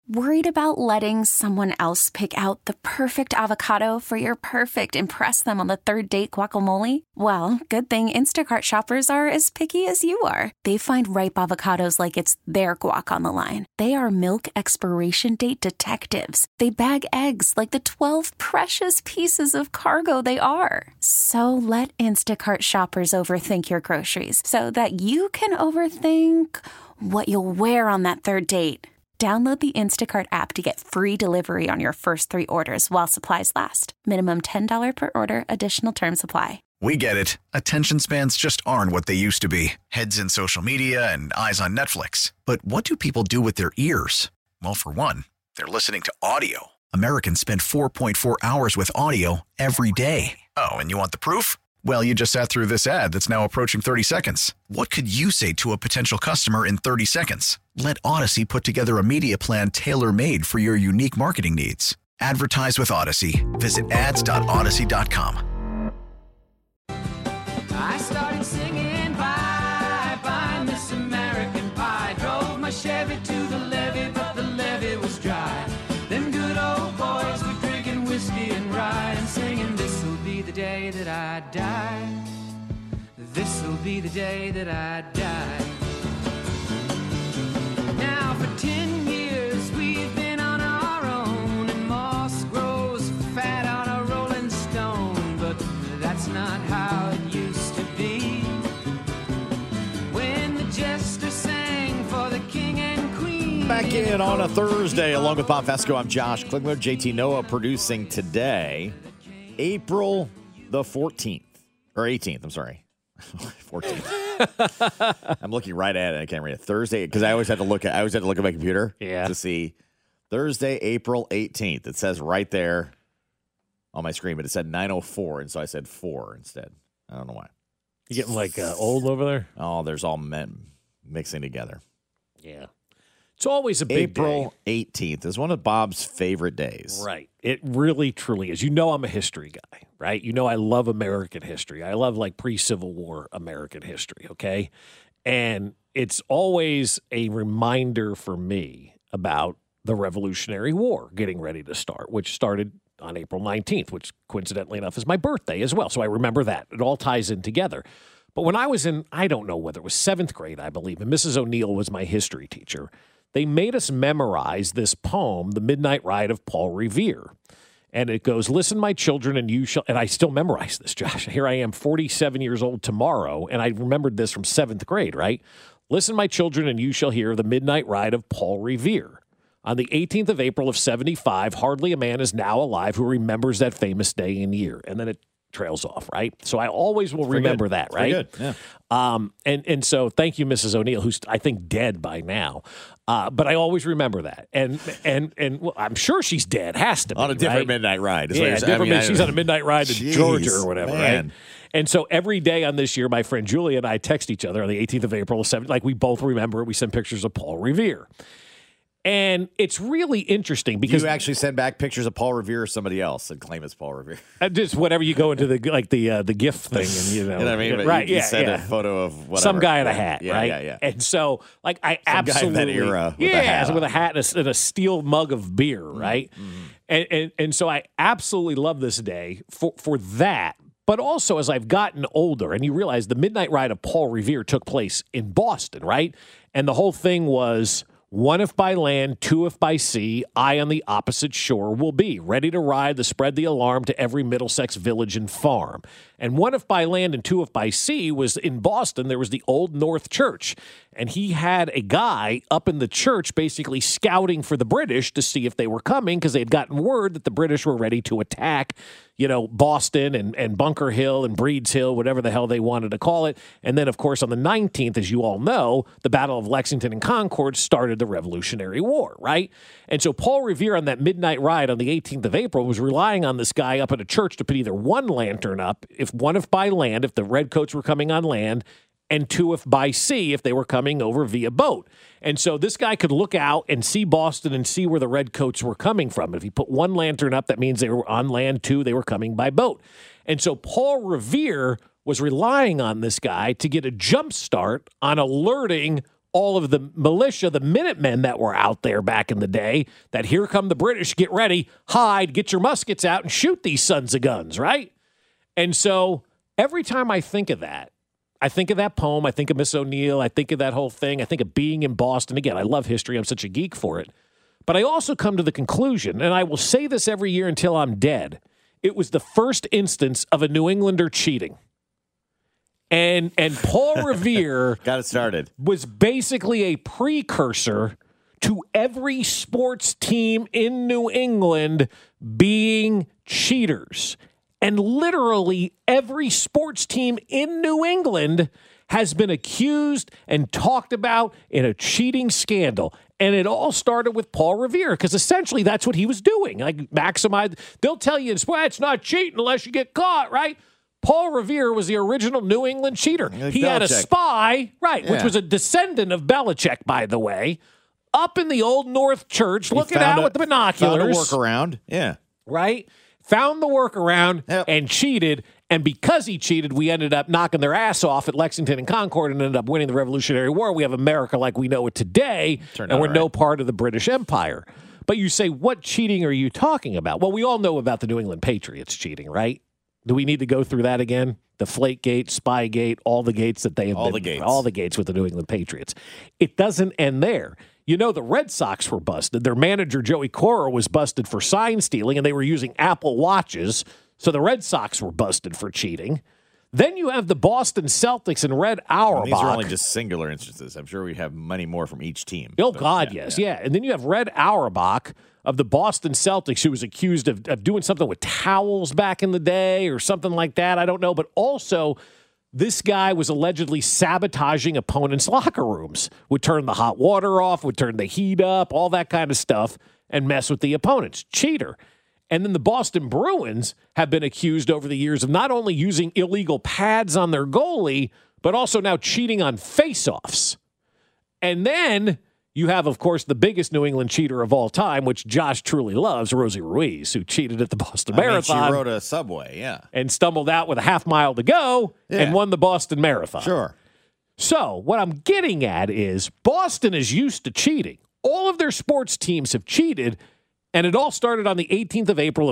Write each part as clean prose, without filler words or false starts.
Worried about letting someone else pick out the perfect avocado for your perfect impress them on the third date guacamole? Well, good thing Instacart shoppers are as picky as you are. They find ripe avocados like it's their guac on the line. They are milk expiration date detectives. They bag eggs like the 12 precious pieces of cargo they are. So let Instacart shoppers overthink your groceries so that you can overthink what you'll wear on that third date. Download the Instacart app to get free delivery on your first 3 orders while supplies last. Minimum $10 per order. Additional terms apply. We get it. Attention spans just aren't what they used to be. Heads in social media and eyes on Netflix. But what do people do with their ears? Well, for one, they're listening to audio. Americans spend 4.4 hours with audio every day. Oh, and you want the proof? Well, you just sat through this ad that's now approaching 30 seconds. What could you say to a potential customer in 30 seconds? Let Odyssey put together a media plan tailor-made for your unique marketing needs. Advertise with Odyssey. Visit ads.odyssey.com. I started singing bye, bye, Miss American Pie. Drove my Chevy to the levee, but the levee was dry. Them good old boys were drinking whiskey and rye and singing, this'll be the day that I die. This'll be the day that I die. Now for 10 years we've been on our own, and moss grows fat on a rolling stone, but that's not how it used to be. When the jester sang for the king and queen. Back in on a Thursday, along with Bob Fesco, I'm Josh Klingler, JT Noah producing today, April the 14th, or 18th, I'm sorry. 14th. I'm looking right at it. I can't read it. Thursday, because I always had to look at my computer to see Thursday, April 18th. It says right there on my screen, but it said 9:04, and so I said 4 instead. I don't know why. You getting old over there? Oh, there's all men mixing together. Yeah. It's always a big April day. 18th is one of Bob's favorite days. Right. It really, truly is. You know I'm a history guy, right? You know I love American history. I love pre-Civil War American history, okay? And it's always a reminder for me about the Revolutionary War getting ready to start, which started on April 19th, which coincidentally enough is my birthday as well. So I remember that. It all ties in together. But when I was in, I don't know whether it was 7th grade, I believe, and Mrs. O'Neill was my history teacher, they made us memorize this poem, The Midnight Ride of Paul Revere. And it goes, listen, my children, and you shall, and I still memorize this, Josh. Here I am, 47 years old tomorrow, and I remembered this from 7th grade, right? Listen, my children, and you shall hear the midnight ride of Paul Revere. On the 18th of April of 75, hardly a man is now alive who remembers that famous day and year. And then it trails off, right? So I always will remember that, right? Good. Yeah. And so thank you, Mrs. O'Neill, who's I think dead by now. But I always remember that. And well, I'm sure she's dead. Has to be. On a different right? midnight ride. Yeah, she's on a midnight ride to Georgia or whatever, right? And so every day on this year, my friend Julia and I text each other on the 18th of April, we both remember it. We send pictures of Paul Revere. And it's really interesting because you actually send back pictures of Paul Revere or somebody else and claim it's Paul Revere. Just whatever you go into the gift thing, and you know, what I mean? right? You send a photo of whatever. Some guy in a hat, right? Yeah. And so, I some absolutely guy in that era with a hat with a hat and a steel mug of beer, right? Mm-hmm. And so I absolutely love this day for that. But also, as I've gotten older, and you realize the midnight ride of Paul Revere took place in Boston, right? And the whole thing was, one if by land, two if by sea, I on the opposite shore will be, ready to ride to spread the alarm to every Middlesex village and farm. And one if by land and two if by sea was in Boston. There was the Old North Church, and he had a guy up in the church basically scouting for the British to see if they were coming because they had gotten word that the British were ready to attack, Boston and Bunker Hill and Breed's Hill, whatever the hell they wanted to call it. And then, of course, on the 19th, as you all know, the Battle of Lexington and Concord started the Revolutionary War, right? And so Paul Revere on that midnight ride on the 18th of April was relying on this guy up at a church to put either one lantern up, if by land, if the redcoats were coming on land, and two if by sea, if they were coming over via boat. And so this guy could look out and see Boston and see where the redcoats were coming from. If he put one lantern up, that means they were on land, two, they were coming by boat. And so Paul Revere was relying on this guy to get a jump start on alerting all of the militia, the Minutemen that were out there back in the day, that here come the British, get ready, hide, get your muskets out, and shoot these sons of guns, right? And so every time I think of that, I think of that poem, I think of Miss O'Neill, I think of that whole thing, I think of being in Boston. Again, I love history, I'm such a geek for it. But I also come to the conclusion, and I will say this every year until I'm dead, it was the first instance of a New Englander cheating. And Paul Revere got it started. Was basically a precursor to every sports team in New England being cheaters. And literally every sports team in New England has been accused and talked about in a cheating scandal. And it all started with Paul Revere, because essentially that's what he was doing. Like, maximize. They'll tell you, well, it's not cheating unless you get caught, right? Paul Revere was the original New England cheater. Like he had a Belichick. spy, right, which was a descendant of Belichick, by the way, up in the Old North Church, looking out with the binoculars. Found a workaround, yeah. Right? Found the workaround and cheated. And because he cheated, we ended up knocking their ass off at Lexington and Concord and ended up winning the Revolutionary War. We have America like we know it today, and we're no part of the British Empire. But you say, what cheating are you talking about? Well, we all know about the New England Patriots cheating, right? Do we need to go through that again? The Flakegate, Spygate, all the gates that they have all the gates with the New England Patriots. It doesn't end there. You know, the Red Sox were busted. Their manager, Joey Cora, was busted for sign stealing, and they were using Apple Watches. So the Red Sox were busted for cheating. Then you have the Boston Celtics and Red Auerbach. These are only just singular instances. I'm sure we have many more from each team. Oh, God, yes. Yeah. And then you have Red Auerbach of the Boston Celtics, who was accused of doing something with towels back in the day or something like that. I don't know. But also, this guy was allegedly sabotaging opponents' locker rooms, would turn the hot water off, would turn the heat up, all that kind of stuff, and mess with the opponents. Cheater. And then the Boston Bruins have been accused over the years of not only using illegal pads on their goalie, but also now cheating on faceoffs. And then you have, of course, the biggest New England cheater of all time, which Josh truly loves, Rosie Ruiz, who cheated at the Boston Marathon. She rode a subway, yeah. And stumbled out with a half mile to go and won the Boston Marathon. Sure. So what I'm getting at is Boston is used to cheating. All of their sports teams have cheated. And it all started on the 18th of April of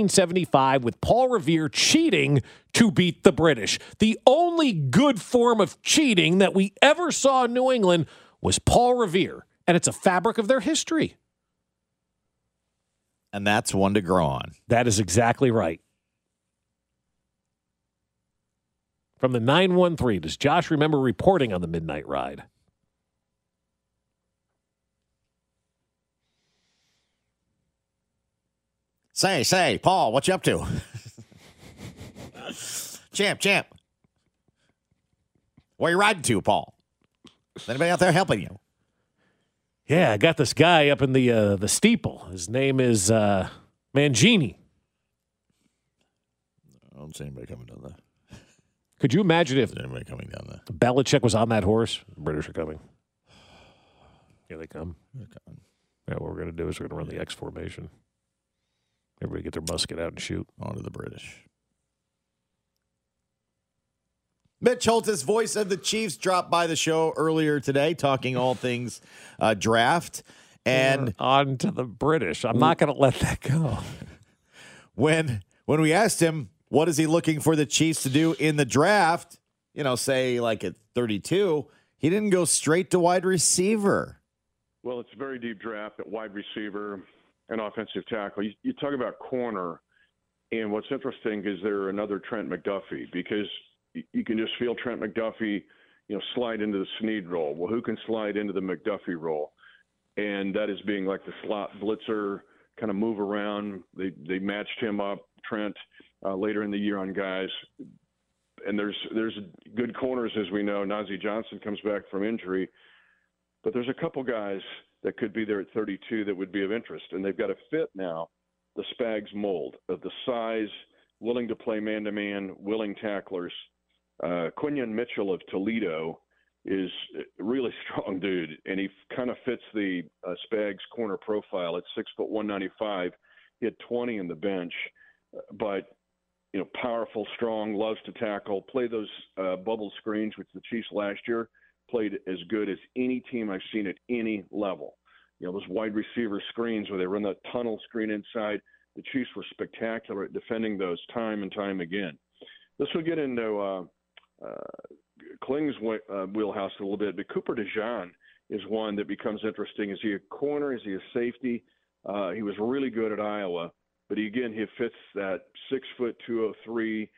1775 with Paul Revere cheating to beat the British. The only good form of cheating that we ever saw in New England was Paul Revere, and it's a fabric of their history. And that's one to grow on. That is exactly right. From the 913, does Josh remember reporting on the Midnight Ride? Say, Paul, what you up to? Champ. Where you riding to, Paul? Is anybody out there helping you? Yeah, I got this guy up in the steeple. His name is Mangini. I don't see anybody coming down there. Could you imagine if anybody coming down there? Belichick was on that horse? The British are coming. Here they come. They're coming. Yeah, what we're going to do is we're going to run the X formation. Everybody get their musket out and shoot. On to the British. Mitch Holthus, voice of the Chiefs, dropped by the show earlier today, talking all things draft. And on to the British. I'm not going to let that go. When we asked him, what is he looking for the Chiefs to do in the draft, say like at 32, he didn't go straight to wide receiver. Well, it's a very deep draft at wide receiver and offensive tackle. You talk about corner, and what's interesting is there another Trent McDuffie, because you can just feel Trent McDuffie, slide into the Snead role. Well, who can slide into the McDuffie role? And that is being like the slot blitzer, kind of move around. They matched him up, Trent, later in the year on guys. And there's good corners, as we know. Najee Johnson comes back from injury. But there's a couple guys that could be there at 32 that would be of interest. And they've got to fit now the Spags mold of the size, willing to play man-to-man, willing tacklers. Quinion Mitchell of Toledo is a really strong dude, and he kind of fits the Spags corner profile at 6', 195. He had 20 in the bench, but powerful, strong, loves to tackle, play those bubble screens, which the Chiefs last year played as good as any team I've seen at any level. Those wide receiver screens where they run that tunnel screen inside, the Chiefs were spectacular at defending those time and time again. This will get into Kling's wheelhouse a little bit, but Cooper DeJean is one that becomes interesting. Is he a corner? Is he a safety? He was really good at Iowa, but he fits that 6', 203,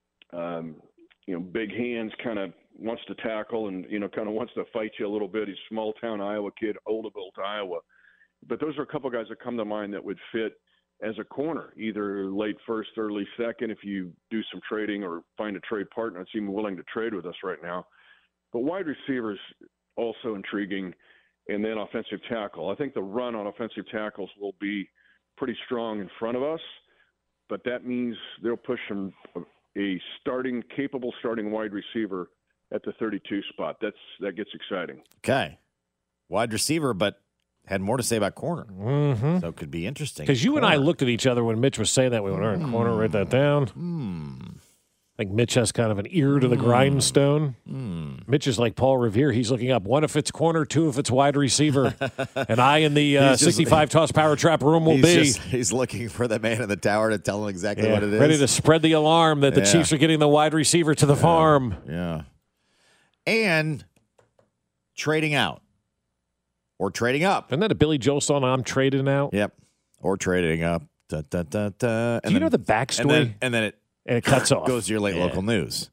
big hands, kind of wants to tackle and, kind of wants to fight you a little bit. He's a small-town Iowa kid, Oldville, Iowa. But those are a couple guys that come to mind that would fit as a corner, either late first, early second, if you do some trading or find a trade partner that's even willing to trade with us right now. But wide receivers also intriguing, and then offensive tackle. I think the run on offensive tackles will be pretty strong in front of us, but that means they'll push a capable starting wide receiver at the 32 spot. That gets exciting. Okay. Wide receiver, but had more to say about corner. Mm-hmm. So it could be interesting. Because you and I looked at each other when Mitch was saying that. We went, all right, corner, write that down. I think Mitch has kind of an ear to the grindstone. Mitch is like Paul Revere. He's looking up 1 if it's corner, 2 if it's wide receiver. And I in the 65 toss power trap room will be. He's looking for the man in the tower to tell him exactly what it is. Ready to spread the alarm that the Chiefs are getting the wide receiver to the farm. Yeah. And trading out. Or trading up. Isn't that a Billy Joel song, I'm trading out? Yep. Or trading up. Da, da, da, da. Do you know the backstory? And then it cuts off. Goes to your late local news.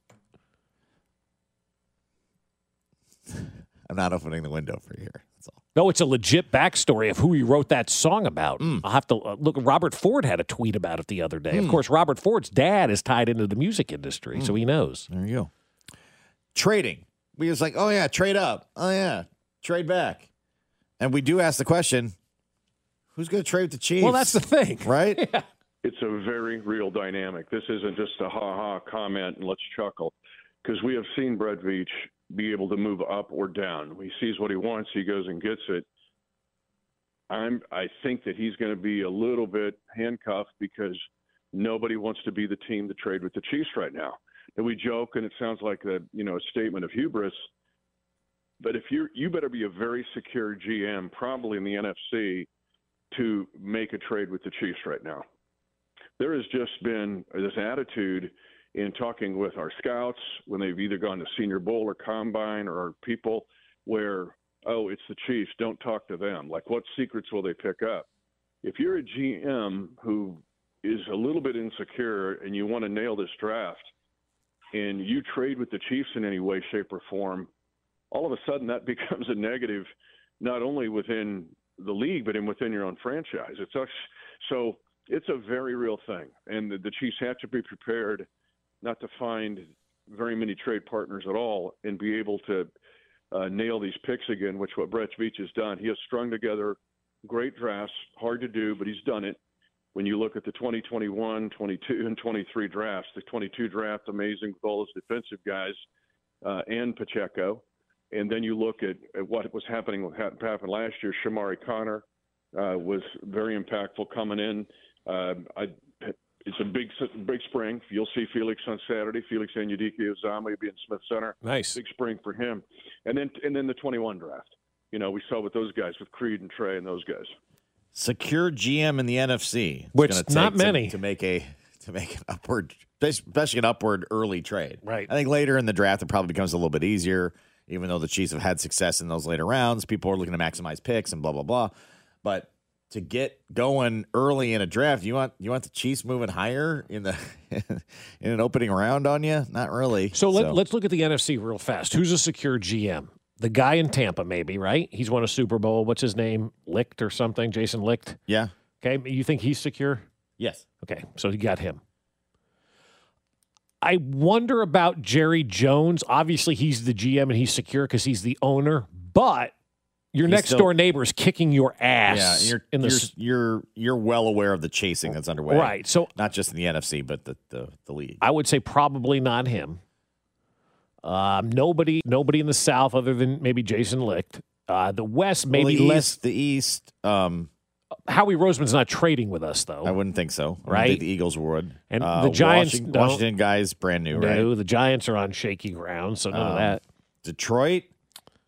I'm not opening the window for you here. That's all. No, it's a legit backstory of who he wrote that song about. I'll have to look. Robert Ford had a tweet about it the other day. Of course, Robert Ford's dad is tied into the music industry, so he knows. There you go. Trading. We was like, oh, yeah, trade up. Oh, yeah, trade back. And we do ask the question, who's going to trade with the Chiefs? Well, that's the thing. Right? Yeah. It's a very real dynamic. This isn't just a ha-ha comment and let's chuckle, because we have seen Brett Veach be able to move up or down. He sees what he wants, he goes and gets it. I think that he's going to be a little bit handcuffed because nobody wants to be the team to trade with the Chiefs right now. And we joke, and it sounds like a statement of hubris. But if you better be a very secure GM, probably in the NFC, to make a trade with the Chiefs right now. There has just been this attitude in talking with our scouts when they've either gone to Senior Bowl or Combine, or our people where, oh, it's the Chiefs, don't talk to them. Like, what secrets will they pick up? If you're a GM who is a little bit insecure and you want to nail this draft and you trade with the Chiefs in any way, shape, or form, all of a sudden that becomes a negative, not only within the league, but within your own franchise. So it's a very real thing. And the Chiefs have to be prepared not to find very many trade partners at all and be able to nail these picks again, which what Brett Veach has done. He has strung together great drafts, hard to do, but he's done it. When you look at the 2021, 22, and 23 drafts, the 22 draft, amazing with all those defensive guys and Pacheco. And then you look at what was happening, happened last year. Shamari Connor was very impactful coming in. It's a big spring. You'll see Felix on Saturday. Felix Anudike-Uzomah will be in Smith Center. Nice. Big spring for him. And then the 21 draft. We saw with those guys, with Creed and Trey and those guys. Secure GM in the NFC, which not many to make an upward, especially an upward early trade. Right. I think later in the draft it probably becomes a little bit easier, even though the Chiefs have had success in those later rounds. People are looking to maximize picks and blah blah blah. But to get going early in a draft, you want the Chiefs moving higher in an opening round on you? Not really. So let's look at the NFC real fast. Who's a secure GM? The guy in Tampa, maybe, right? He's won a Super Bowl. What's his name? Licht or something? Jason Licht? Yeah. Okay. You think he's secure? Yes. Okay. So you got him. I wonder about Jerry Jones. Obviously, he's the GM and he's secure because he's the owner. But your next door neighbor is kicking your ass. Yeah, you're well aware of the chasing that's underway. Right. So not just in the NFC, but the league. I would say probably not him. Nobody in the South other than maybe Jason Licht. The West, maybe less. The East. Howie Roseman's not trading with us, though. I wouldn't think so. I right? think the Eagles would. And the Giants. Washington guy's brand new, right? No, the Giants are on shaky ground, so none of that. Detroit.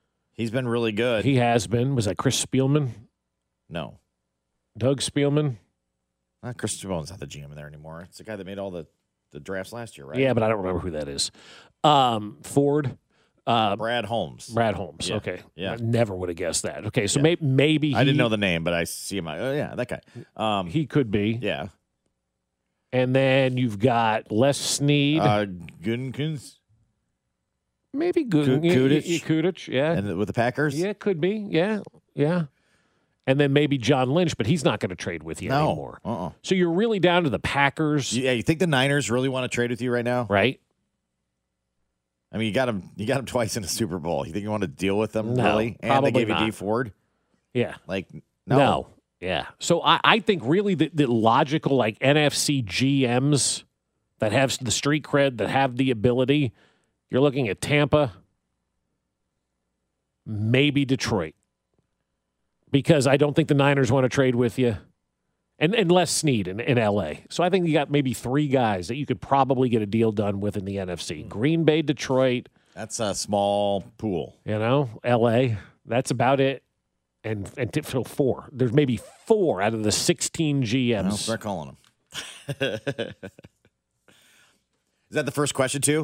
He's been really good. He has been. Was that Chris Spielman? No. Doug Spielman? Chris Spielman's not the GM in there anymore. It's the guy that made all the drafts last year, right? Yeah, but I don't remember who that is. Ford? Brad Holmes. Brad Holmes. Yeah. Okay. Yeah. I never would have guessed that. Okay, so Yeah. maybe he, I didn't know the name, but I see him. Oh, yeah, that guy. he could be. Yeah. And then you've got Les Snead. Gutekunst. Maybe good. Kudich, yeah. And with the Packers? Yeah, could be. Yeah. And then maybe John Lynch, but he's not going to trade with you anymore. So you're really down to the Packers. Yeah, you think the Niners really want to trade with you right now? Right. I mean, you got him twice in a Super Bowl. You think you want to deal with them, No, really? And probably they gave not. you D Ford? Yeah. Like, no. Yeah. So I think really the logical, like, NFC GMs that have the street cred, that have the ability, you're looking at Tampa, maybe Detroit. Because I don't think the Niners want to trade with you. And Les Snead in L.A. So I think you got maybe 3 guys that you could probably get a deal done with in the NFC. Green Bay, Detroit. That's a small pool. L.A. That's about it. And so 4. There's maybe 4 out of the 16 GMs. I'll start calling them. Is that the first question, too?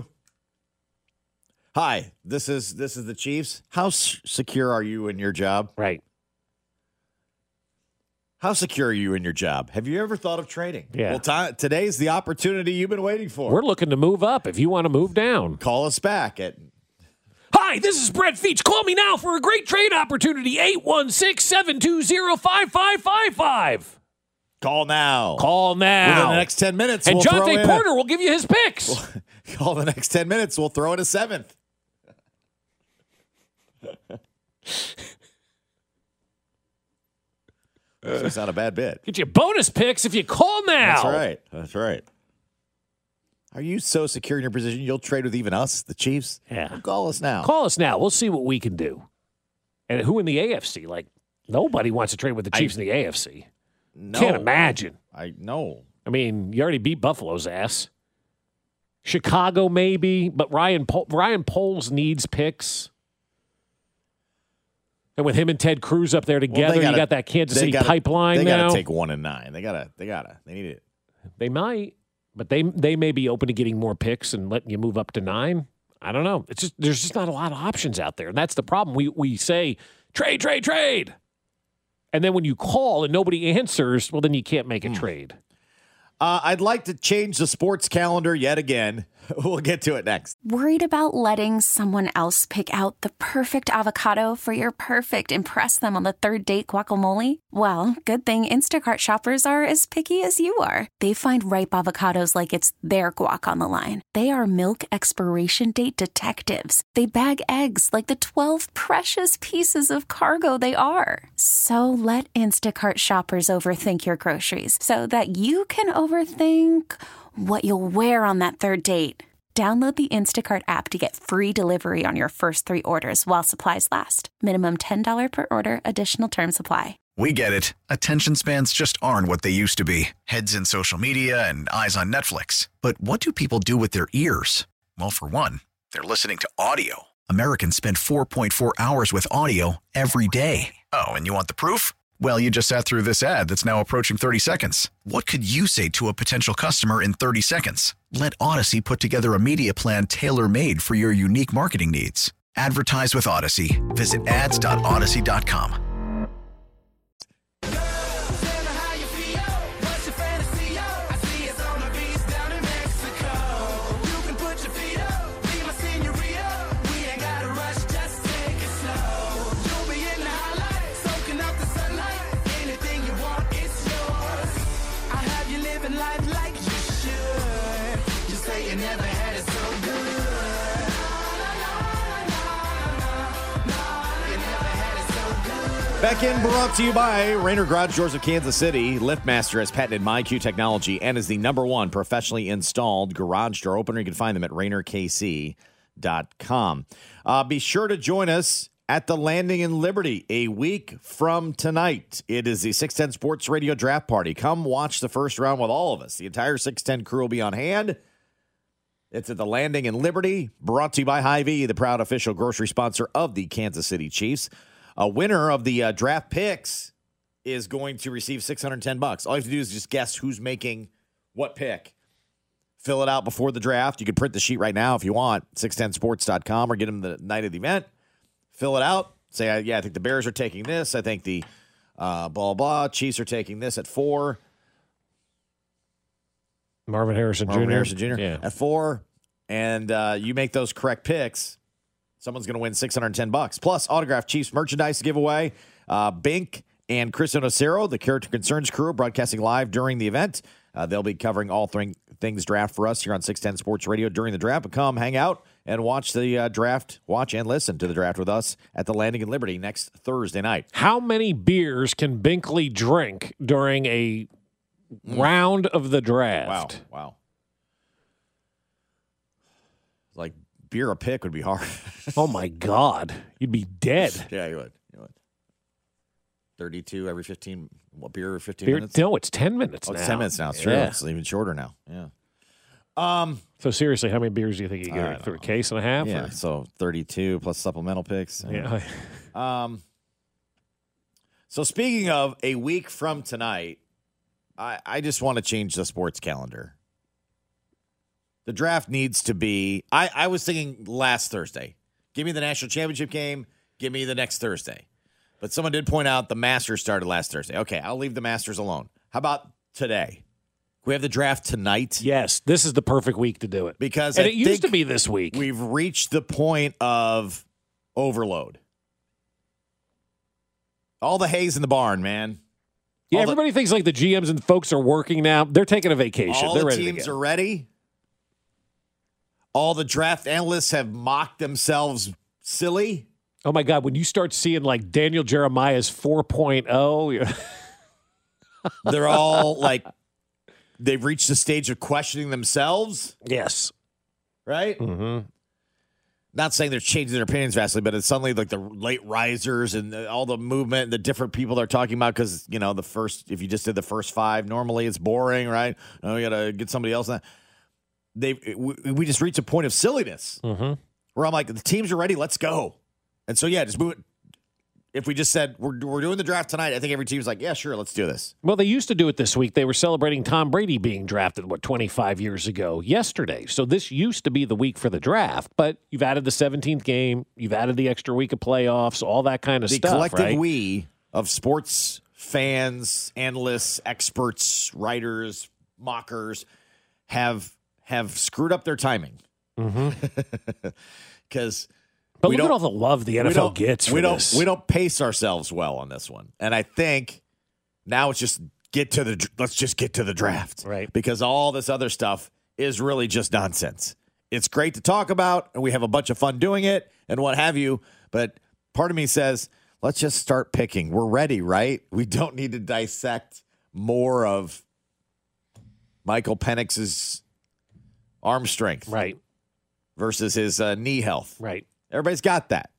Hi, this is the Chiefs. How secure are you in your job? Right. How secure are you in your job? Have you ever thought of trading? Yeah. Well, today's the opportunity you've been waiting for. We're looking to move up if you want to move down. Call us back at... Hi, this is Brett Feach. Call me now for a great trade opportunity. 816-720-5555. Call now. Call now. Within the next 10 minutes, and we'll Jonte Porter will give you his picks. Call the next 10 minutes. We'll throw in a 7th. That's not a bad bit. Get you bonus picks if you call now. That's right. Are you so secure in your position you'll trade with even us, the Chiefs? Yeah. Well, call us now. Call us now. We'll see what we can do. And who in the AFC? Like, nobody wants to trade with the Chiefs in the AFC. No. Can't imagine. I know. I mean, you already beat Buffalo's ass. Chicago, maybe, but Ryan Poles needs picks. And with him and Ted Cruz up there together, you got that Kansas City pipeline now. They got to take 1 and 9. They need it. They might, but they may be open to getting more picks and letting you move up to 9. I don't know. It's just there's just not a lot of options out there, and that's the problem. We say trade, and then when you call and nobody answers, well, then you can't make a trade. I'd like to change the sports calendar yet again. We'll get to it next. Worried about letting someone else pick out the perfect avocado for your perfect impress them on the third date guacamole? Well, good thing Instacart shoppers are as picky as you are. They find ripe avocados like it's their guac on the line. They are milk expiration date detectives. They bag eggs like the 12 precious pieces of cargo they are. So let Instacart shoppers overthink your groceries so that you can overthink what you'll wear on that third date. Download the Instacart app to get free delivery on your first 3 orders while supplies last. Minimum $10 per order. Additional terms apply. We get it. Attention spans just aren't what they used to be. Heads in social media and eyes on Netflix. But what do people do with their ears? Well, for one, they're listening to audio. Americans spend 4.4 hours with audio every day. Oh, and you want the proof? Well, you just sat through this ad that's now approaching 30 seconds. What could you say to a potential customer in 30 seconds? Let Odyssey put together a media plan tailor-made for your unique marketing needs. Advertise with Odyssey. Visit ads.odyssey.com. Back in, brought to you by Rainer Garage Doors of Kansas City. LiftMaster has patented MyQ technology and is the #1 professionally installed garage door opener. You can find them at RainerKC.com. Be sure to join us at the Landing in Liberty a week from tonight. It is the 610 Sports Radio Draft Party. Come watch the first round with all of us. The entire 610 crew will be on hand. It's at the Landing in Liberty, brought to you by Hy-Vee, the proud official grocery sponsor of the Kansas City Chiefs. A winner of the draft picks is going to receive $610. All you have to do is just guess who's making what pick. Fill it out before the draft. You can print the sheet right now if you want, 610sports.com, or get them the night of the event. Fill it out. Say, I think the Bears are taking this. I think the blah. Chiefs are taking this at 4. Marvin Harrison Jr. Yeah. At 4. And you make those correct picks, someone's going to win $610. Plus, autographed Chiefs merchandise to give away. Bink and Chris Onocero, the Character Concerns crew, broadcasting live during the event. They'll be covering all things draft for us here on 610 Sports Radio during the draft. But come hang out and watch the draft, watch and listen to the draft with us at the Landing in Liberty next Thursday night. How many beers can Binkley drink during a round of the draft? Wow. Like beer a pick would be hard. Oh, my God. You'd be dead. Yeah, you would. 32 every 15. What, beer every 15 beer, minutes? No, it's 10 minutes now. It's 10 minutes now. It's true. Yeah. It's even shorter now. Yeah. So, seriously, how many beers do you think you get through a case and a half? Yeah, or? so 32 plus supplemental picks. Yeah. So, speaking of a week from tonight, I just want to change the sports calendar. The draft needs to be, I was thinking last Thursday. Give me the national championship game. Give me the next Thursday. But someone did point out the Masters started last Thursday. Okay, I'll leave the Masters alone. How about today? We have the draft tonight. Yes, this is the perfect week to do it. Because it used to be this week. We've reached the point of overload. All the hay's in the barn, man. Yeah, everybody thinks like the GMs and folks are working now. They're taking a vacation. All the teams are ready. All the draft analysts have mocked themselves silly. Oh, my God. When you start seeing like Daniel Jeremiah's 4.0. They're all like, they've reached the stage of questioning themselves. Yes. Right? Mm-hmm. Not saying they're changing their opinions vastly, but it's suddenly like the late risers and all the movement, the different people they're talking about. Because, if you just did the first 5, normally it's boring, right? Oh, we got to get somebody else. We just reached a point of silliness where I'm like, the teams are ready. Let's go. And so, just move it. If we just said, we're doing the draft tonight, I think every team's like, yeah, sure, let's do this. Well, they used to do it this week. They were celebrating Tom Brady being drafted, 25 years ago yesterday. So this used to be the week for the draft, but you've added the 17th game. You've added the extra week of playoffs, all that kind of stuff, The collective right? we of sports fans, analysts, experts, writers, mockers have screwed up their timing. Because... But look at all the love the NFL gets for this. We don't pace ourselves well on this one. And I think now it's just let's just get to the draft. Right. Because all this other stuff is really just nonsense. It's great to talk about, and we have a bunch of fun doing it and what have you. But part of me says, let's just start picking. We're ready, right? We don't need to dissect more of Michael Penix's arm strength. Right. Versus his knee health. Right. Everybody's got that.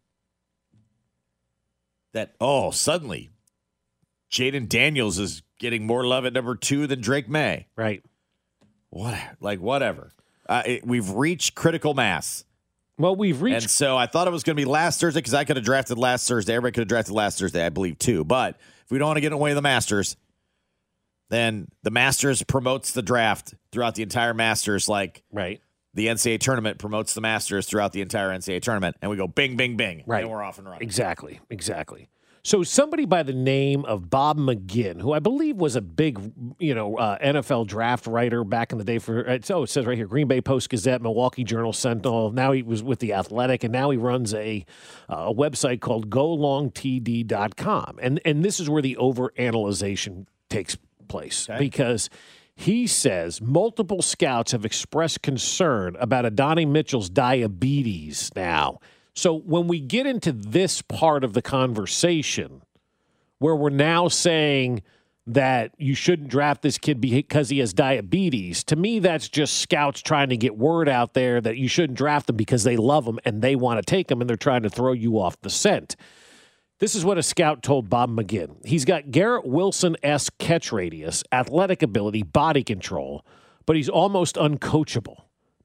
Suddenly, Jaden Daniels is getting more love at number 2 than Drake May. Right. Whatever. We've reached critical mass. Well, we've reached. And so I thought it was going to be last Thursday because I could have drafted last Thursday. Everybody could have drafted last Thursday, I believe, too. But if we don't want to get away with the Masters, then the Masters promotes the draft throughout the entire Masters Right. The NCAA tournament promotes the Masters throughout the entire NCAA tournament, and we go bing, bing, bing, right. And we're off and running. Exactly. So somebody by the name of Bob McGinn, who I believe was a big, NFL draft writer back in the day it says right here, Green Bay Post-Gazette, Milwaukee Journal-Sentinel. Now he was with The Athletic, and now he runs a website called golongtd.com. And this is where the overanalyzation takes place because he says multiple scouts have expressed concern about Adonai Mitchell's diabetes now. So when we get into this part of the conversation where we're now saying that you shouldn't draft this kid because he has diabetes, to me that's just scouts trying to get word out there that you shouldn't draft him because they love him and they want to take him and they're trying to throw you off the scent. This is what a scout told Bob McGinn. He's got Garrett Wilson-esque catch radius, athletic ability, body control, but he's almost uncoachable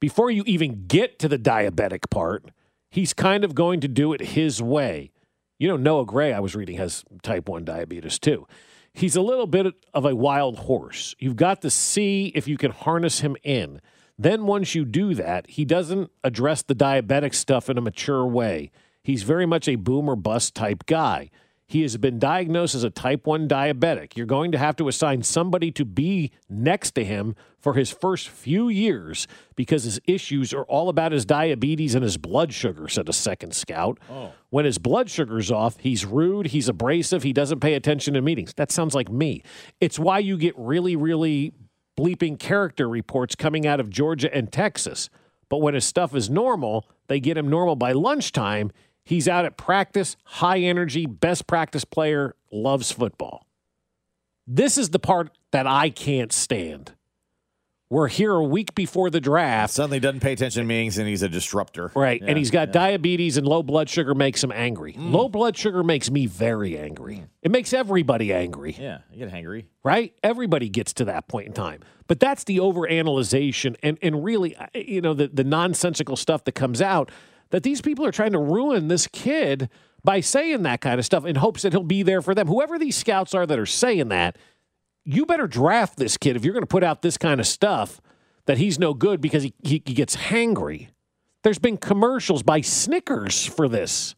before you even get to the diabetic part, he's kind of going to do it his way. You know, Noah Gray, I was reading, has type 1 diabetes too. He's a little bit of a wild horse. You've got to see if you can harness him in. Then once you do that, he doesn't address the diabetic stuff in a mature way. He's very much a boom or bust type guy. He has been diagnosed as a type 1 diabetic. You're going to have to assign somebody to be next to him for his first few years because his issues are all about his diabetes and his blood sugar, said a second scout. Oh. When his blood sugar's off, he's rude, he's abrasive, he doesn't pay attention to meetings. That sounds like me. It's why you get really, really bleeping character reports coming out of Georgia and Texas. But when his stuff is normal, they get him normal by lunchtime. He's out at practice, high energy, best practice player, loves football. This is the part that I can't stand. We're here a week before the draft. Suddenly doesn't pay attention to meetings, and he's a disruptor. Right, yeah, and he's got diabetes, and low blood sugar makes him angry. Low blood sugar makes me very angry. It makes everybody angry. Yeah, you get hangry. Right? Everybody gets to that point in time. But that's the overanalyzation and really, you know, the nonsensical stuff that comes out, that these people are trying to ruin this kid by saying that kind of stuff in hopes that he'll be there for them. Whoever these scouts are that are saying that, you better draft this kid if you're going to put out this kind of stuff that he's no good because he gets hangry. There's been commercials by Snickers for this.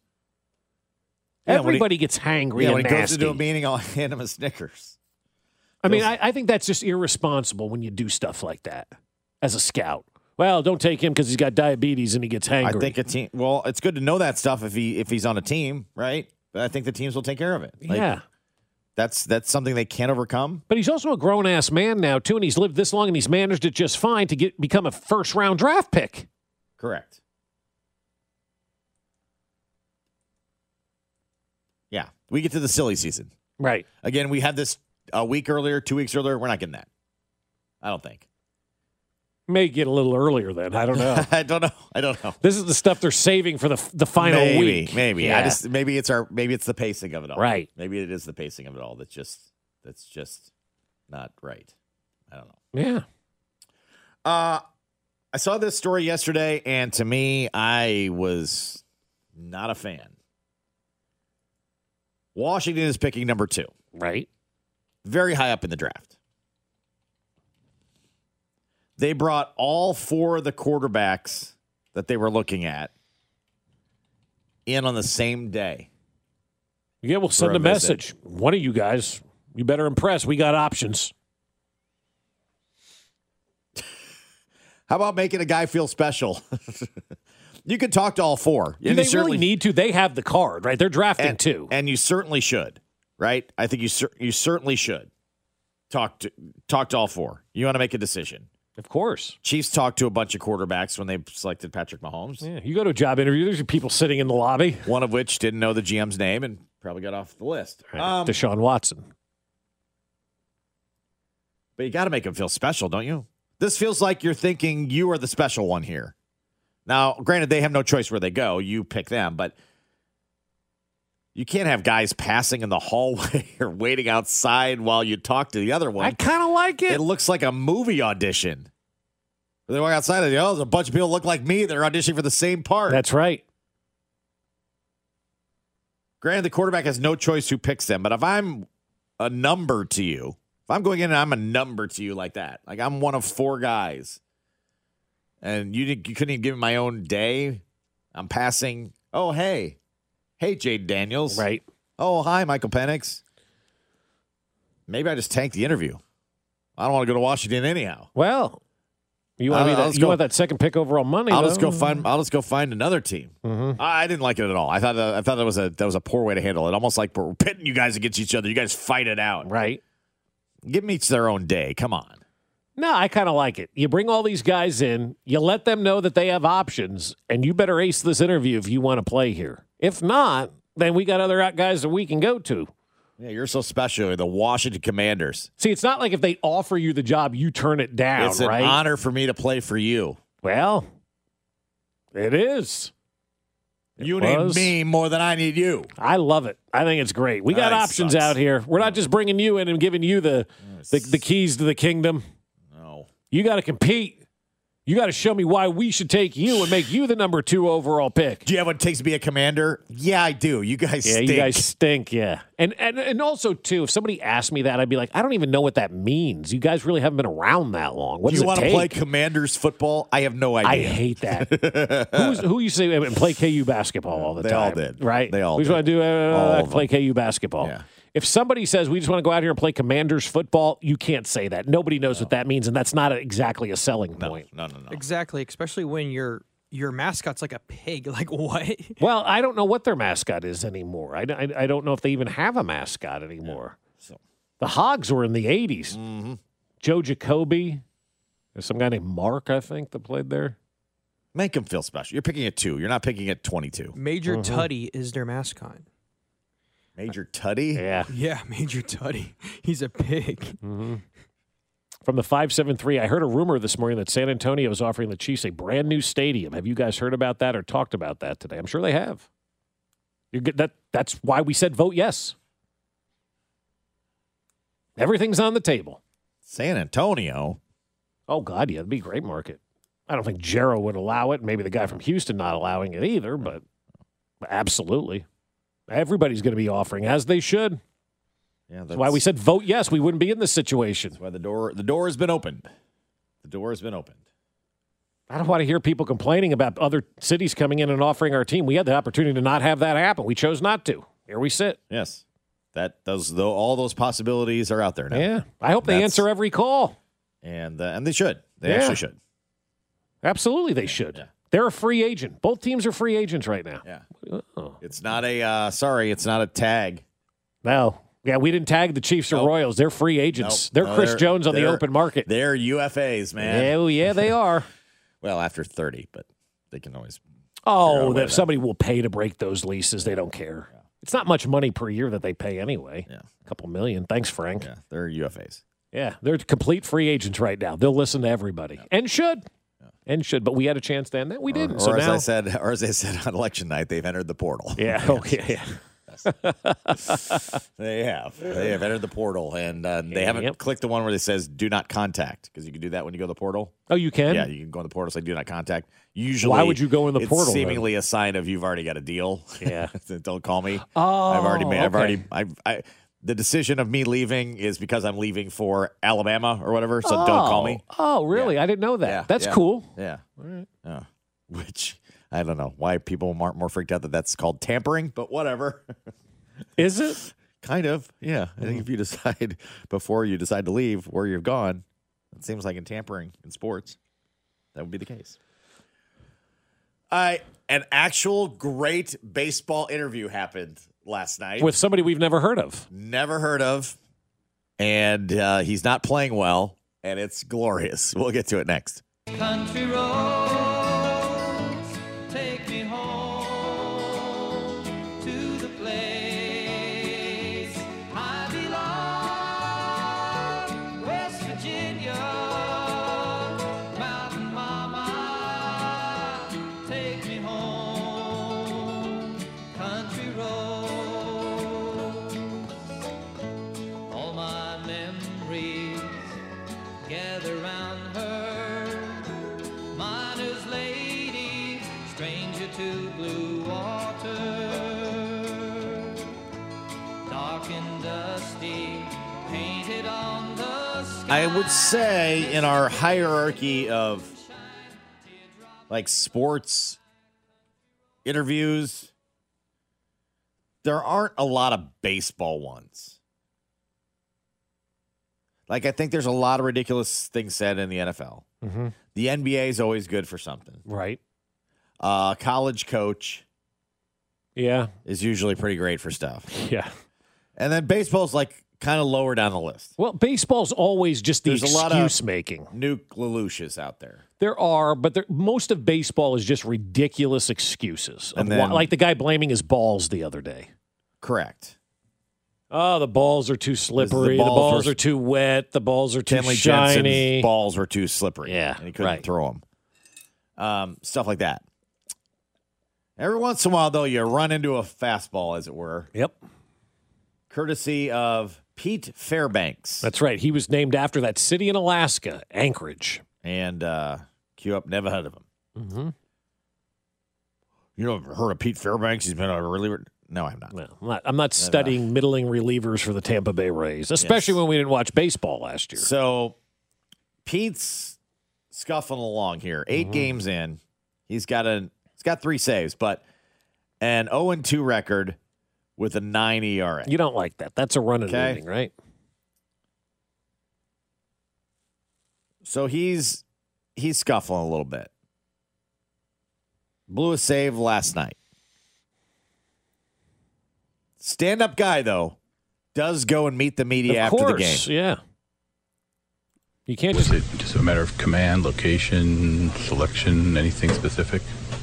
Yeah, everybody gets hangry and when he nasty. goes into a meeting, I'll hand him a Snickers. I mean, I think that's just irresponsible when you do stuff like that as a scout. Well, don't take him because he's got diabetes and he gets hangry. I think a team. Well, it's good to know that stuff if he's on a team, right? But I think the teams will take care of it. Yeah, that's something they can't overcome. But he's also a grown ass man now too, and he's lived this long and he's managed it just fine to become a first round draft pick. Correct. Yeah, we get to the silly season. Right. Again, we had this a week earlier, 2 weeks earlier. We're not getting that. I don't think. May get a little earlier then. I don't know. I don't know. This is the stuff they're saving for the final week. Maybe. Yeah. Maybe it's the pacing of it all. Right. Maybe it is the pacing of it all that's just not right. I don't know. Yeah. I saw this story yesterday, and to me, I was not a fan. Washington is picking number 2. Right. Very high up in the draft. They brought all 4 of the quarterbacks that they were looking at in on the same day. Yeah, we'll send a message. One of you guys, you better impress. We got options. How about making a guy feel special? You could talk to all 4. Do they really need to? They have the card, right? They're drafting 2. And you certainly should, right? I think you certainly should talk to all 4. You want to make a decision. Of course. Chiefs talked to a bunch of quarterbacks when they selected Patrick Mahomes. Yeah, you go to a job interview, there's people sitting in the lobby. One of which didn't know the GM's name and probably got off the list. Right. Deshaun Watson. But you got to make him feel special, don't you? This feels like you're thinking you are the special one here. Now, granted, they have no choice where they go. You pick them, but you can't have guys passing in the hallway or waiting outside while you talk to the other one. I kind of like it. It looks like a movie audition. They walk outside and there's a bunch of people look like me that are auditioning for the same part. That's right. Granted, the quarterback has no choice who picks them, but if I'm a number to you, if I'm going in and I'm a number to you like that, like I'm one of 4 guys, and you couldn't even give me my own day, I'm passing, oh, hey, Jade Daniels. Right. Oh, hi, Michael Penix. Maybe I just tanked the interview. I don't want to go to Washington anyhow. Well, you want that second pick overall money. I'll just go find another team. Mm-hmm. I didn't like it at all. I thought that was a poor way to handle it. Almost like we're pitting you guys against each other. You guys fight it out. Right. Give them each their own day. Come on. No, I kind of like it. You bring all these guys in, you let them know that they have options, and you better ace this interview if you want to play here. If not, then we got other guys that we can go to. Yeah, you're so special. You're the Washington Commanders. See, it's not like if they offer you the job, you turn it down, It's an honor for me to play for you. Well, it is. You need me more than I need you. I love it. I think it's great. We got options out here. We're not just bringing you in and giving you the keys to the kingdom. No. You got to compete. You got to show me why we should take you and make you the number 2 overall pick. Do you have what it takes to be a commander? Yeah, I do. You guys stink. Yeah, you guys stink, yeah. And also, too, if somebody asked me that, I'd be like, I don't even know what that means. You guys really haven't been around that long. What do does you want to play Commanders football? I have no idea. I hate that. Who used to say and play KU basketball all the They time? all did. Right? They all we did. just want to do play KU basketball. Yeah. If somebody says we just want to go out here and play Commanders football, you can't say that. Nobody knows what that means, and that's not exactly a selling point. No. Exactly, especially when your mascot's like a pig. Like, what? Well, I don't know what their mascot is anymore. I don't know if they even have a mascot anymore. Yeah. So the Hogs were in the 80s. Mm-hmm. Joe Jacoby. There's some guy named Mark, I think, that played there. Make them feel special. You're picking at 2. You're not picking at 22. Major Tuddy is their mascot. Major Tuddy? Yeah. Yeah, Major Tuddy. He's a pig. Mm-hmm. From the 573, I heard a rumor this morning that San Antonio is offering the Chiefs a brand new stadium. Have you guys heard about that or talked about that today? I'm sure they have. You're good. That's why we said vote yes. Everything's on the table. San Antonio? Oh, God, yeah. It'd be a great market. I don't think Jarrow would allow it. Maybe the guy from Houston not allowing it either, but absolutely. Everybody's going to be offering, as they should. Yeah, that's why we said vote yes. We wouldn't be in this situation. That's why the door has been opened. The door has been opened. I don't want to hear people complaining about other cities coming in and offering our team. We had the opportunity to not have that happen. We chose not to. Here we sit. Yes. All those possibilities are out there now. Yeah. I hope they answer every call. And they should. They actually should. Absolutely they should. Yeah. They're a free agent. Both teams are free agents right now. Yeah. It's not it's not a tag. No. Yeah, we didn't tag the Chiefs or Royals. They're free agents. They're Chris Jones on the open market. They're UFAs, man. Yeah, they are. Well, after 30, but they can always. If somebody will pay to break those leases, they don't care. Yeah. It's not much money per year that they pay anyway. Yeah. A couple million. Thanks, Frank. Yeah, they're UFAs. Yeah, they're complete free agents right now. They'll listen to everybody and should. And should, but we had a chance then. We didn't. Or as I said on election night, they've entered the portal. Yeah. Okay. Yeah. They have entered the portal, and they haven't clicked the one where it says "Do not contact" because you can do that when you go to the portal. Oh, you can. Yeah, you can go in the portal, say "Do not contact." Usually, why would you go in the portal? It's seemingly a sign of you've already got a deal. Yeah. Don't call me. Oh, the decision of me leaving is because I'm leaving for Alabama or whatever, so don't call me. Oh, really? Yeah. I didn't know that. Yeah, That's cool. Yeah. All right. Which, I don't know why people aren't more freaked out that that's called tampering, but whatever. Is it? Kind of, yeah. I think if you decide before you decide to leave where you've gone, it seems like in tampering in sports, that would be the case. An actual great baseball interview happened last night. With somebody we've never heard of. Never heard of. And he's not playing well, and it's glorious. We'll get to it next. Country roads, take me home to the place I belong, West Virginia, Mountain Mama, take me home, country roads, all my memories gather round her, miner's lady, stranger to blue water, dark and dusty, painted on the sky. I would say in our hierarchy of like sports interviews, there aren't a lot of baseball ones. Like, I think there's a lot of ridiculous things said in the NFL. Mm-hmm. The NBA is always good for something. Right. College coach is usually pretty great for stuff. Yeah. And then baseball's like kind of lower down the list. Well, baseball's always just the There's a lot of excuse making. Nuke Lelouch's out there. There are, but most of baseball is just ridiculous excuses. And then, like the guy blaming his balls the other day. Correct. Oh, the balls are too slippery. The balls are too wet. The balls are too Kenley shiny. Jensen's balls were too slippery. Yeah, and he couldn't throw them. Stuff like that. Every once in a while, though, you run into a fastball, as it were. Yep. Courtesy of Pete Fairbanks. That's right. He was named after that city in Alaska, Anchorage. And Cue up. Never heard of him. Mm-hmm. You know, heard of Pete Fairbanks? He's been a reliever. No, I'm not. No, I'm not studying middling relievers for the Tampa Bay Rays, especially when we didn't watch baseball last year. So Pete's scuffling along here. 8 games in. He's got 3 saves, but an 0-2 record with a 9 ERA. You don't like that. That's a run in the inning, right? So he's scuffling a little bit. Blew a save last night. Stand-up guy, though, does go and meet the media after the game. Yeah. You can't Was it just a matter of command, location, selection, anything specific?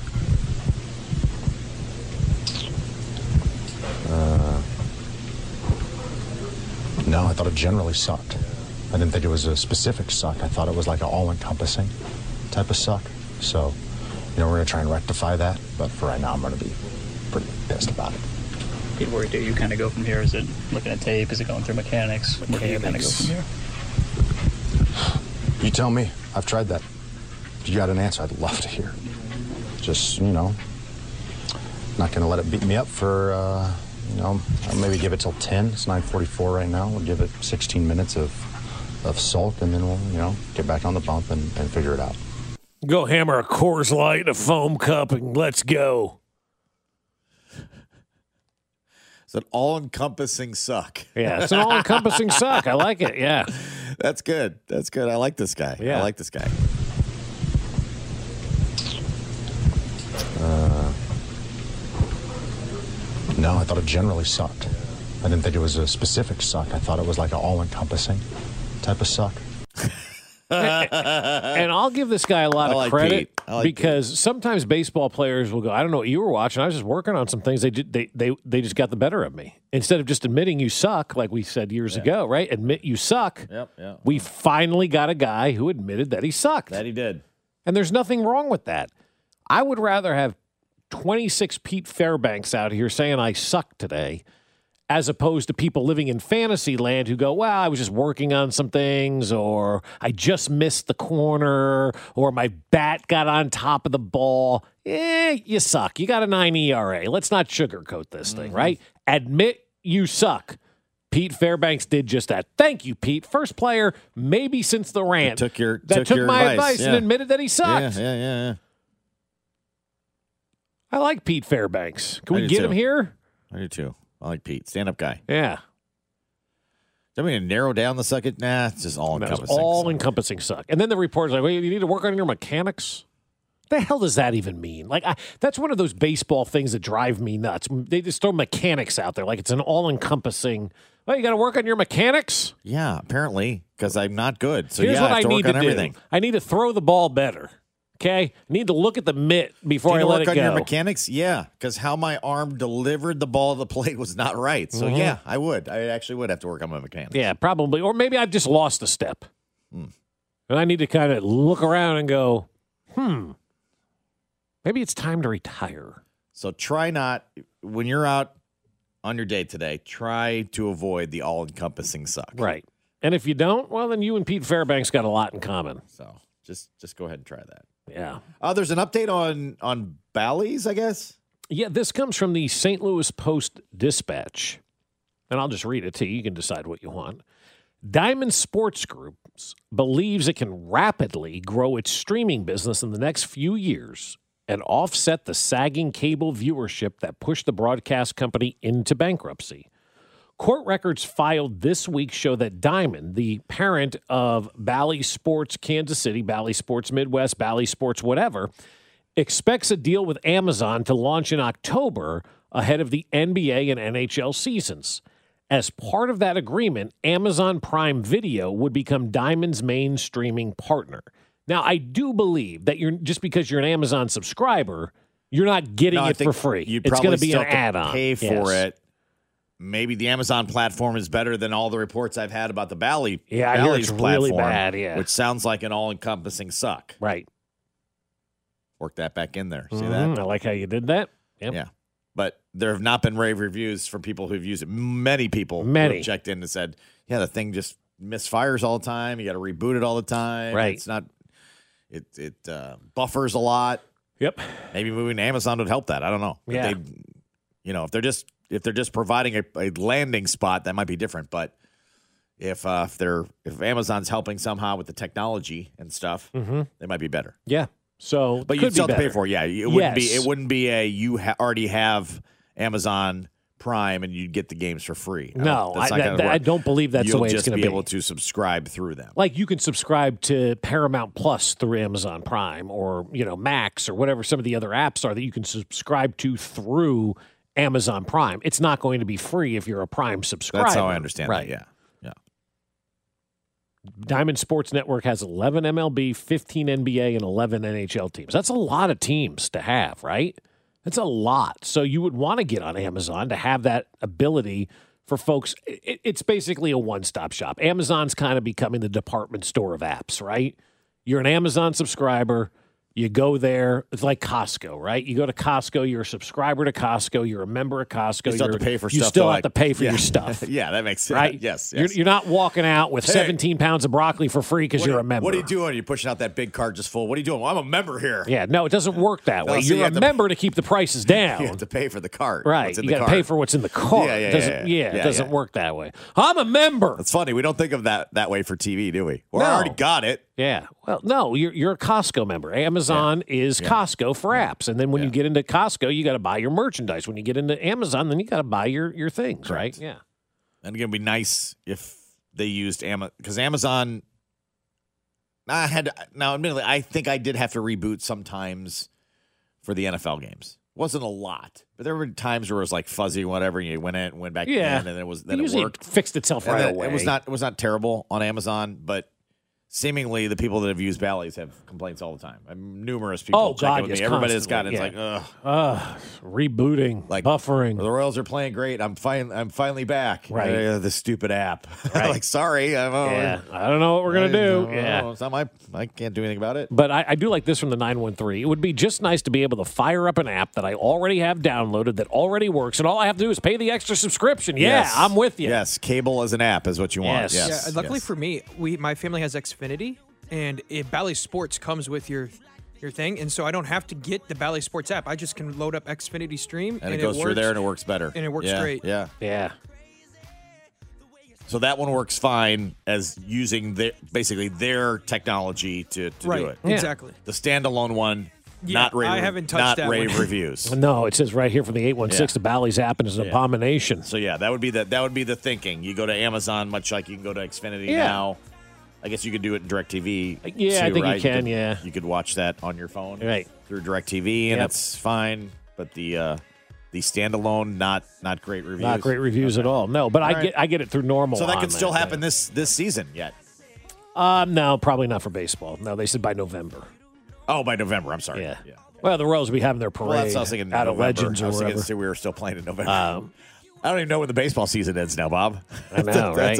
No, I thought it generally sucked. I didn't think it was a specific suck. I thought it was like an all-encompassing type of suck. So, we're going to try and rectify that. But for right now, I'm going to be pretty pissed about it. Pete, where do you kind of go from here? Is it looking at tape? Is it going through mechanics? Where do you kind of go from here? You tell me. I've tried that. If you got an answer, I'd love to hear. Just, not going to let it beat me up for, I'll maybe give it till 10. It's 9:44 right now. We'll give it 16 minutes of sulk, and then we'll, get back on the bump and figure it out. Go hammer a Coors Light in a foam cup and let's go. It's an all-encompassing suck. Yeah, it's an all-encompassing suck. I like it, yeah. That's good. That's good. I like this guy. Yeah. I like this guy. No, I thought it generally sucked. I didn't think it was a specific suck. I thought it was like an all-encompassing type of suck. And I'll give this guy a lot of credit because sometimes baseball players will go, I don't know what you were watching. I was just working on some things. They just got the better of me. Instead of just admitting you suck, like we said years ago, right? Admit you suck. Yep. We finally got a guy who admitted that he sucked. That he did. And there's nothing wrong with that. I would rather have 26 Pete Fairbanks out here saying I suck today as opposed to people living in fantasy land who go, well, I was just working on some things, or I just missed the corner, or my bat got on top of the ball. You suck. You got a 9 ERA. Let's not sugarcoat this thing, right? Admit you suck. Pete Fairbanks did just that. Thank you, Pete. First player, maybe since the rant, took your my advice and admitted that he sucked. Yeah. I like Pete Fairbanks. Can I we do get him too. here? I do too. I like Pete. Stand-up guy. Yeah. I mean, narrow down the suck. Nah, it's just all-encompassing. All-encompassing suck. And then the reporter's like, well, you need to work on your mechanics? What the hell does that even mean? Like, that's one of those baseball things that drive me nuts. They just throw mechanics out there like it's an all-encompassing, well, you got to work on your mechanics? Yeah, apparently, because I'm not good. So Here's what I have to need work on to everything. do. I need to throw the ball better. Okay? I need to look at the mitt before I let it go. Do you work on your mechanics? Yeah, because how my arm delivered the ball to the plate was not right. So, yeah, I would. I actually would have to work on my mechanics. Yeah, probably. Or maybe I've just lost a step. And I need to kind of look around and go, maybe it's time to retire. So try not, when you're out on your day today, try to avoid the all-encompassing suck. Right. And if you don't, well, then you and Pete Fairbanks got a lot in common. So just go ahead and try that. Yeah. There's an update on Bally's, I guess. Yeah, this comes from the St. Louis Post-Dispatch. And I'll just read it to you. You can decide what you want. Diamond Sports Group believes it can rapidly grow its streaming business in the next few years and offset the sagging cable viewership that pushed the broadcast company into bankruptcy. Court records filed this week show that Diamond, the parent of Bally Sports Kansas City, Bally Sports Midwest, Bally Sports whatever, expects a deal with Amazon to launch in October ahead of the NBA and NHL seasons. As part of that agreement, Amazon Prime Video would become Diamond's main streaming partner. Now, I do believe that just because you're an Amazon subscriber, you're not getting it for free. It's going to be an add-on. Pay for it. Maybe the Amazon platform is better than all the reports I've had about the Bally's I hear it's platform, really bad, yeah. which sounds like an all-encompassing suck. Right. Work that back in there. See that? I like how you did that. Yep. Yeah. But there have not been rave reviews from people who've used it. Many people have checked in and said, yeah, the thing just misfires all the time. You got to reboot it all the time. Right. It buffers a lot. Yep. Maybe moving to Amazon would help that. I don't know. Yeah. If they're just providing a landing spot, that might be different. But if Amazon's helping somehow with the technology and stuff, they might be better. Yeah. So, but you still have to pay for it. Yeah, it wouldn't be a you already have Amazon Prime and you'd get the games for free. I don't believe that's the way it's going to be. You'll just be able to subscribe through them. Like you can subscribe to Paramount Plus through Amazon Prime, or Max, or whatever some of the other apps are that you can subscribe to through Amazon Prime. It's not going to be free if you're a Prime subscriber. That's how I understand right. that. Yeah. Diamond Sports Network has 11 MLB, 15 NBA, and 11 NHL teams. That's a lot of teams to have, right? That's a lot. So you would want to get on Amazon to have that ability for folks. It's basically a one-stop shop. Amazon's kind of becoming the department store of apps, right? You're an Amazon subscriber. You go there. It's like Costco, right? You go to Costco. You're a subscriber to Costco. You're a member of Costco. You still have to pay for you stuff. Still have to pay for your stuff. Yeah, that makes sense. Right? Yes. You're not walking out with 17 pounds of broccoli for free because you're a member. What are you doing? You're pushing out that big cart just full. What are you doing? Well, I'm a member here. Yeah, no, it doesn't work that way. So you're a member to keep the prices down. You have to pay for the cart. Right. You got to pay for what's in the cart. It doesn't work that way. I'm a member. It's funny. We don't think of that way for TV, do we? Well, I already got it. Yeah. Well, no, you're a Costco member. Amazon is Costco for apps. And then when you get into Costco, you got to buy your merchandise. When you get into Amazon, then you got to buy your things, right? Yeah. And again, it'd be nice if they used Amazon, because Amazon, admittedly, I think I did have to reboot sometimes for the NFL games. Wasn't a lot, but there were times where it was like fuzzy, whatever. And you went in, went back in, and then it worked. Fixed itself right away. It was not terrible on Amazon, but seemingly the people that have used Bally's have complaints all the time. Numerous people check in with me. Everybody that's gotten it's like, rebooting, like buffering. The Royals are playing great. I'm finally back. Right, the stupid app. Right. Like, sorry, I don't know what we're gonna do. It's not I can't do anything about it. But I do like this from the 913. It would be just nice to be able to fire up an app that I already have downloaded that already works, and all I have to do is pay the extra subscription. Yeah, I'm with you. Yes, cable as an app is what you want. Yes. Yeah, luckily for me, my family has Xfinity, and Bally Sports comes with your thing, and so I don't have to get the Bally Sports app. I just can load up Xfinity Stream, and it goes through there, and it works better. And it works great. Yeah. So that one works fine as using basically their technology to do it. Exactly. The standalone one, not rave. I haven't touched that rave one. reviews. No, it says right here from the 816, the Bally's app is an abomination. So that would be the thinking. You go to Amazon, much like you can go to Xfinity now. I guess you could do it in DirecTV. Yeah, too, I think right? you can. You could watch that on your phone, right, through DirecTV, and it's fine. But the standalone, not great reviews. Not great reviews at all. No, but I get it through normal. So that could still happen this season yet? No, probably not for baseball. No, they said by November. Oh, by November. I'm sorry. Yeah. Well, the Royals will be having their parade Well, that's what I was thinking out of November. Legends or whatever. I was thinking we were still playing in November. I don't even know when the baseball season ends now, Bob. I know, right?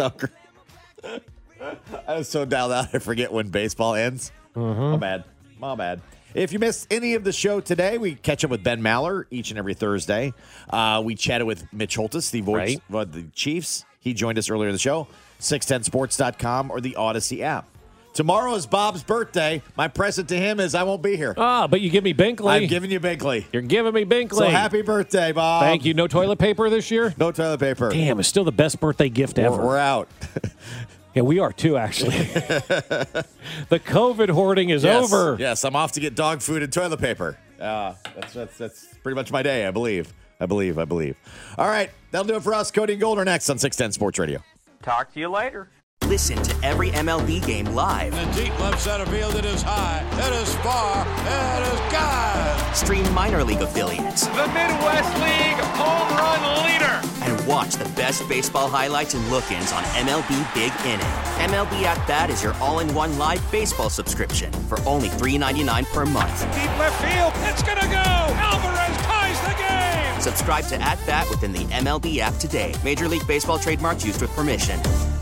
I was so dialed out, I forget when baseball ends. My bad. If you missed any of the show today, we catch up with Ben Maller each and every Thursday. We chatted with Mitch Holthus, the voice of the Chiefs. He joined us earlier in the show. 610sports.com or the Odyssey app. Tomorrow is Bob's birthday. My present to him is I won't be here. But you give me Binkley. I'm giving you Binkley. You're giving me Binkley. So happy birthday, Bob. Thank you. No toilet paper this year? No toilet paper. Damn, it's still the best birthday gift ever. We're out. Yeah, we are too, actually. The COVID hoarding is over. Yes, I'm off to get dog food and toilet paper. That's pretty much my day, I believe. All right, that'll do it for us. Cody and Gold are next on 610 Sports Radio. Talk to you later. Listen to every MLB game live. In the deep left center field, it is high, it is far, it is gone. Stream minor league affiliates. The Midwest League home run leader. And watch the best baseball highlights and look-ins on MLB Big Inning. MLB At Bat is your all-in-one live baseball subscription for only $3.99 per month. Deep left field, it's gonna go. Alvarez ties the game. Subscribe to At Bat within the MLB app today. Major League Baseball trademarks used with permission.